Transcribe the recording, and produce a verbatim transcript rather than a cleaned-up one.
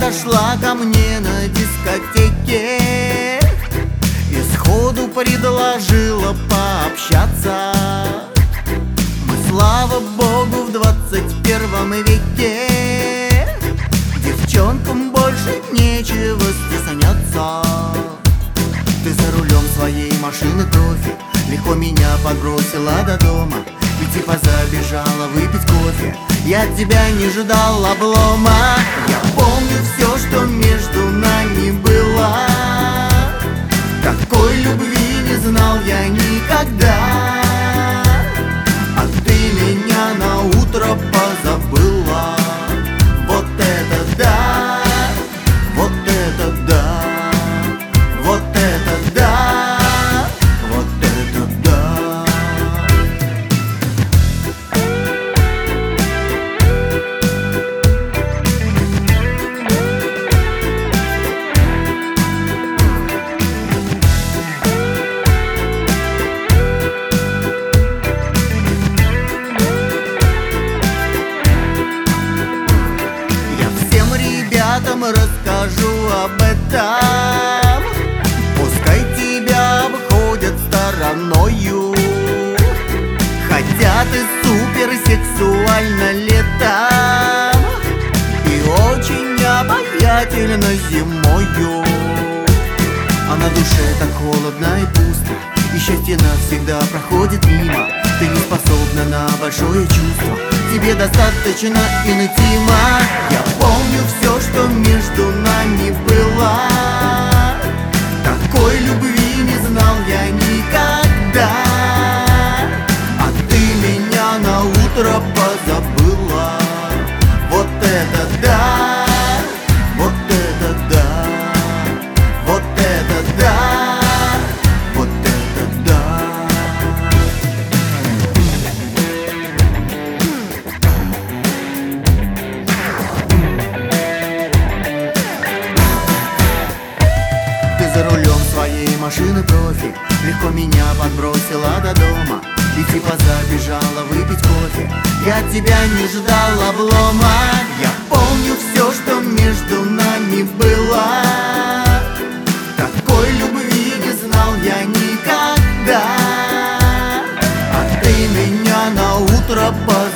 подошла ко мне на дискотеке и сходу предложила пообщаться. Мы, слава богу, в двадцать первом веке, девчонкам больше нечего стесняться. Ты за рулем своей машины профи легко меня подбросила до дома и типа забежала выпить кофе. Я от тебя не ждал облома. Я помню все, что между нами было. Такой любви не знал я никогда. А ты меня на утро позабыла. Вот это да, вот это да, вот это да, вот это да. Расскажу об этом. Пускай тебя обходят стороною, хотя ты суперсексуальна летом и очень обаятельна зимою. А на душе так холодно и пусто, и счастье навсегда проходит мимо. Ты не способна на большое чувство, тебе достаточно интима. Я помню все, что между нами было. Такой любви не знал я никогда. А ты меня на утро позабыла. Вот это да, вот это да, вот это да, вот это да. За рулем своей машины профи легко меня подбросила до дома и типа забежала выпить кофе. Я от тебя не ждал облома. Я помню все, что между нами было. Такой любви не знал я никогда. А ты меня на утро позабыла.